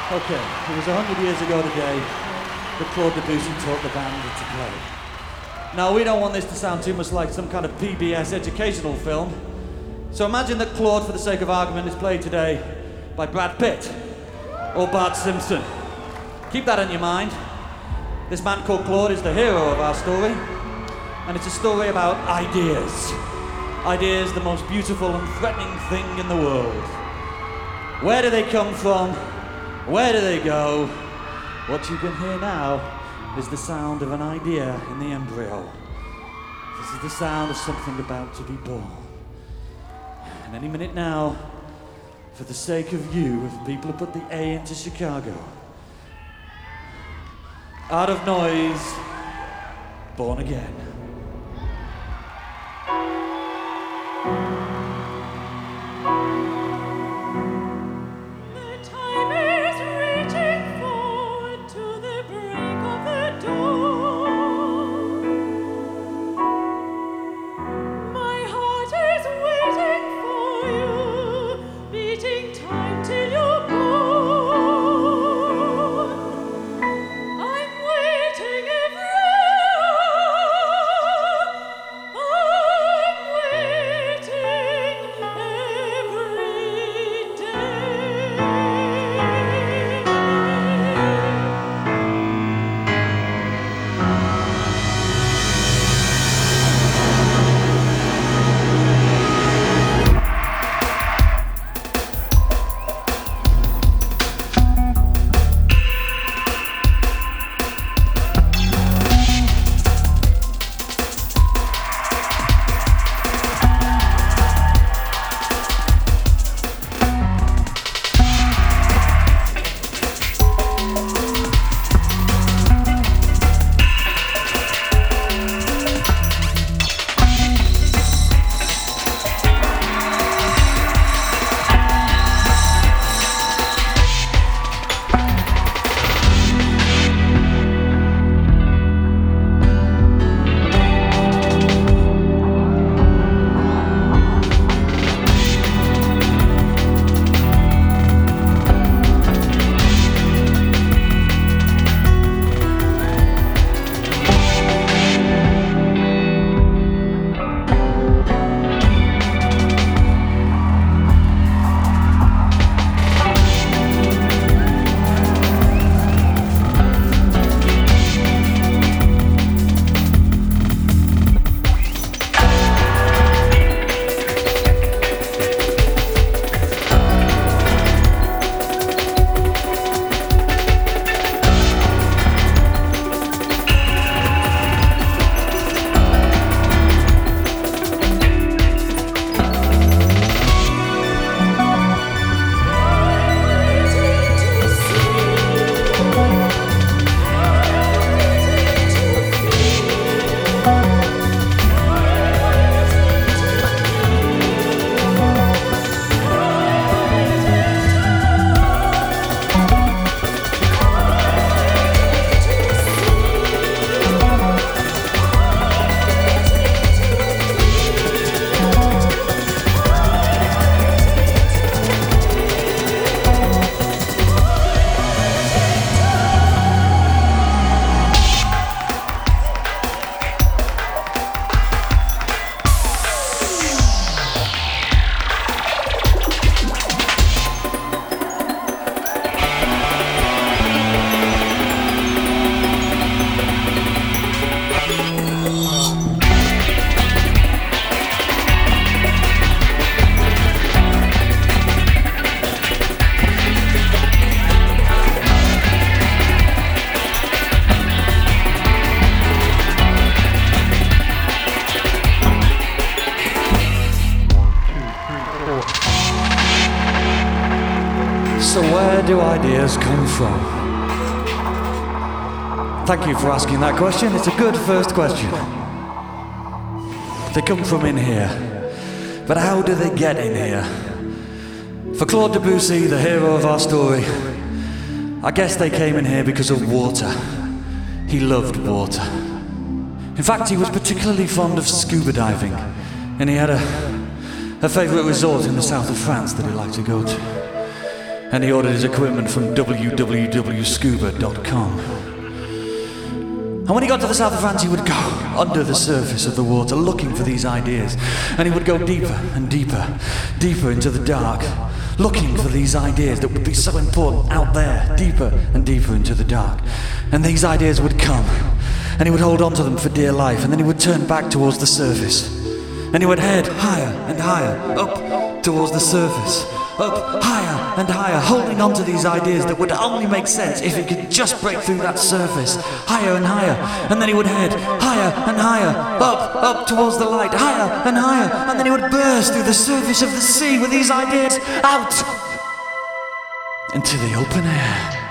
Okay, it was 100 years ago today that Claude Debussy taught the band to play. Now, we don't want this to sound too much like some kind of PBS educational film, so imagine that Claude, for the sake of argument, is played today by Brad Pitt or Bart Simpson. Keep that in your mind. This man called Claude is the hero of our story, and it's a story about ideas. Ideas, the most beautiful and threatening thing in the world. Where do they come from? Where do they go? What you can hear now is the sound of an idea in the embryo. This is the sound of something about to be born. And any minute now, for the sake of you, if people have put the A into Chicago, out of noise, born again. So where do ideas come from? Thank you for asking that question. It's a good first question. They come from in here. But how do they get in here? For Claude Debussy, the hero of our story, I guess they came in here because of water. He loved water. In fact, he was particularly fond of scuba diving, and he had a favourite resort in the south of France that he liked to go to. And he ordered his equipment from www.scuba.com. And when he got to the south of France, he would go under the surface of the water looking for these ideas. And he would go deeper and deeper, deeper into the dark, looking for these ideas that would be so important out there, deeper and deeper into the dark. And these ideas would come, and he would hold on to them for dear life, and then he would turn back towards the surface. And he would head higher and higher, up towards the surface, up higher and higher, holding on to these ideas that would only make sense if he could just break through that surface, higher and higher. And then he would head higher and higher, up towards the light, higher and higher, and then he would burst through the surface of the sea with these ideas out into the open air.